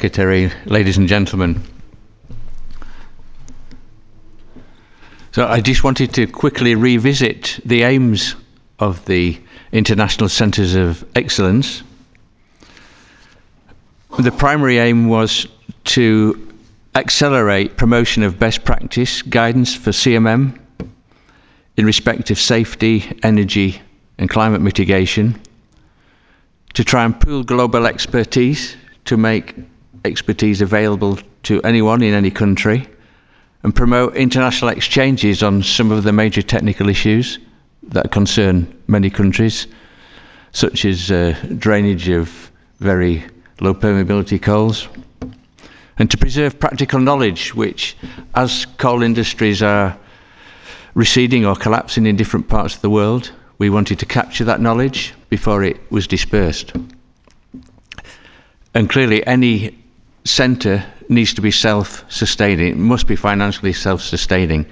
Secretary, ladies and gentlemen. So I just wanted to quickly revisit the aims of the International Centres of Excellence. The primary aim was to accelerate promotion of best practice guidance for CMM in respect of safety, energy and climate mitigation, to try and pool global expertise to make expertise available to anyone in any country, and promote international exchanges on some of the major technical issues that concern many countries, such as drainage of very low permeability coals, and to preserve practical knowledge which, as coal industries are receding or collapsing in different parts of the world, we wanted to capture that knowledge before it was dispersed. And clearly any centre needs to be self-sustaining. It must be financially self-sustaining.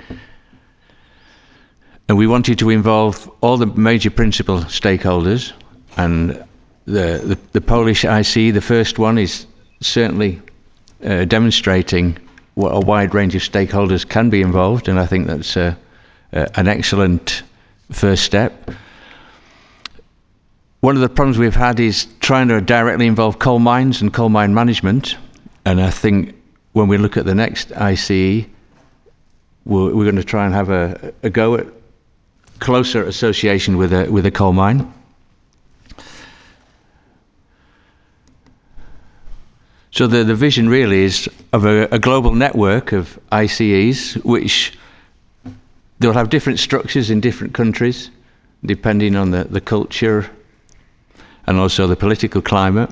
And we wanted to involve all the major principal stakeholders, and the Polish IC, the first one, is certainly demonstrating what a wide range of stakeholders can be involved, and I think that's an excellent first step. One of the problems we've had is trying to directly involve coal mines and coal mine management. And I think when we look at the next ICE, we're going to try and have a go at closer association with a coal mine. So the vision really is of a global network of ICEs, which they'll have different structures in different countries, depending on the culture and also the political climate.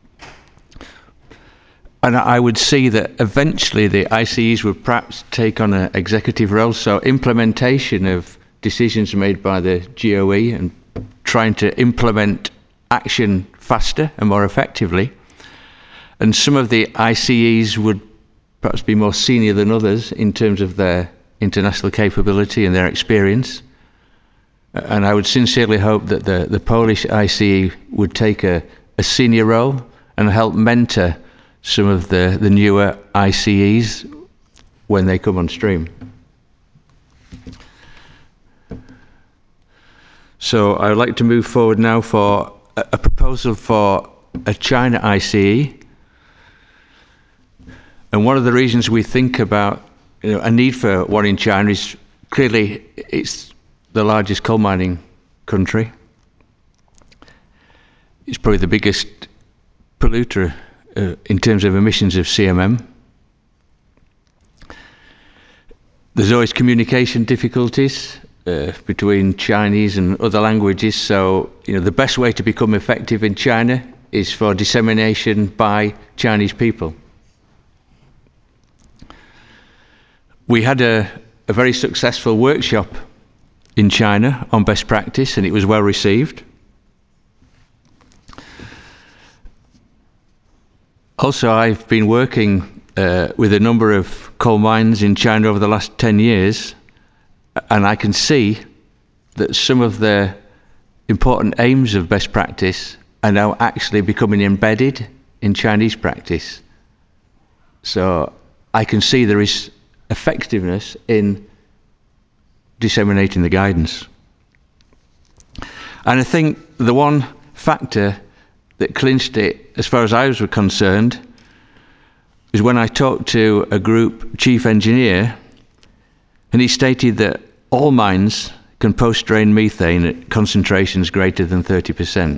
And I would see that eventually the ICEs would perhaps take on an executive role, so implementation of decisions made by the GOE and trying to implement action faster and more effectively. And some of the ICEs would perhaps be more senior than others in terms of their international capability and their experience. And I would sincerely hope that the Polish ICE would take a senior role and help mentor some of the newer ICEs when they come on stream. So I would like to move forward now for a proposal for a China ICE. And one of the reasons we think about a need for one in China is clearly it's the largest coal mining country. It's probably the biggest polluter in terms of emissions of CMM. There's always communication difficulties between Chinese and other languages, so the best way to become effective in China is for dissemination by Chinese people. We had a very successful workshop in China on best practice, and it was well received. Also, I've been working with a number of coal mines in China over the last 10 years, and I can see that some of the important aims of best practice are now actually becoming embedded in Chinese practice. So I can see there is effectiveness in disseminating the guidance. And I think the one factor that clinched it, as far as I was concerned, is when I talked to a group chief engineer, and he stated that all mines can post-drain methane at concentrations greater than 30%.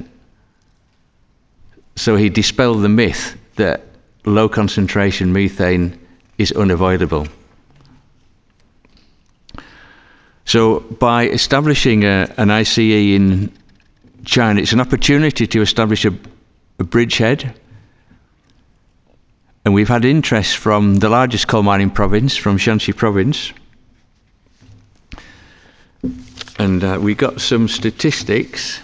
So he dispelled the myth that low concentration methane is unavoidable. So by establishing an ICE in China, it's an opportunity to establish a bridgehead. And we've had interest from the largest coal mining province, from Shanxi province. And we got some statistics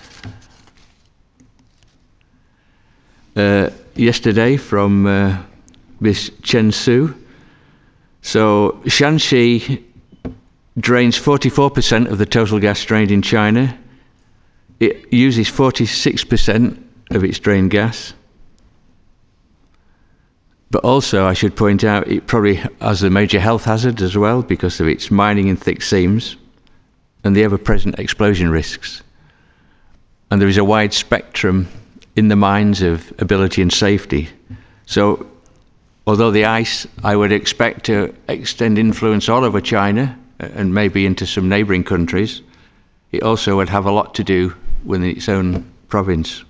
yesterday from Ms. Chen Su. So Shanxi drains 44% of the total gas drained in China. It uses 46% of its drained gas. But also, I should point out, it probably has a major health hazard as well because of its mining in thick seams and the ever-present explosion risks. And there is a wide spectrum in the mines of ability and safety. So, although the ice, I would expect to extend influence all over China and maybe into some neighbouring countries, it also would have a lot to do within its own province.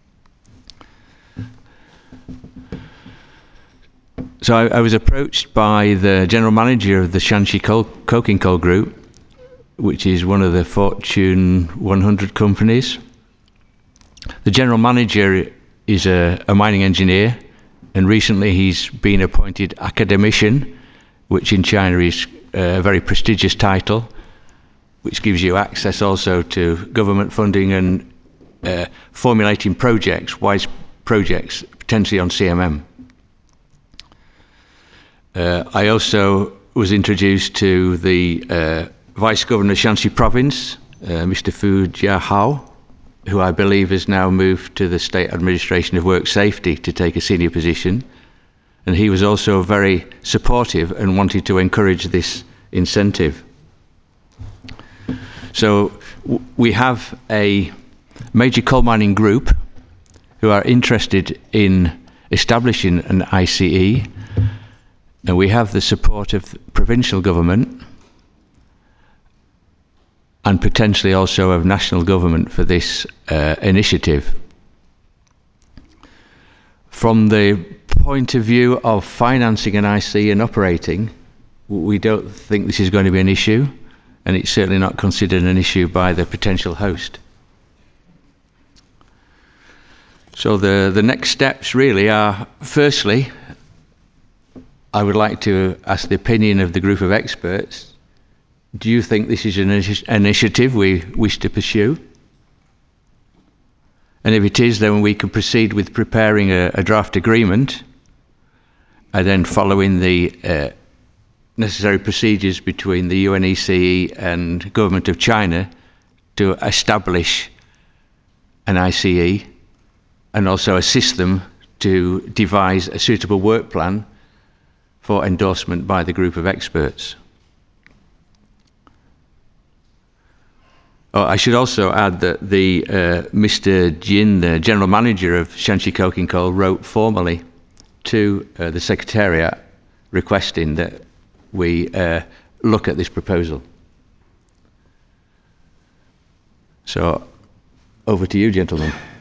So I was approached by the general manager of the Shanxi Coking Coal Group, which is one of the Fortune 100 companies. The general manager is a mining engineer, and recently he's been appointed academician, which in China is a very prestigious title, which gives you access also to government funding and formulating projects, wise projects, potentially on CMM. I also was introduced to the Vice Governor of Shanxi Province, Mr. Fu Jiahao, who I believe has now moved to the State Administration of Work Safety to take a senior position. And he was also very supportive and wanted to encourage this incentive. So we have a major coal mining group who are interested in establishing an ICE, and we have the support of the provincial government and potentially also of national government for this initiative. From the point of view of financing an IC and operating, we don't think this is going to be an issue, and it's certainly not considered an issue by the potential host. So the next steps really are, firstly, I would like to ask the opinion of the group of experts. Do you think this is an initiative we wish to pursue? And if it is, then we can proceed with preparing a draft agreement and then following the necessary procedures between the UNECE and Government of China to establish an ICE and also assist them to devise a suitable work plan for endorsement by the group of experts. Oh, I should also add that Mr. Jin, the General Manager of Shanxi Coking Coal, wrote formally to the Secretariat requesting that we look at this proposal. So, over to you, gentlemen.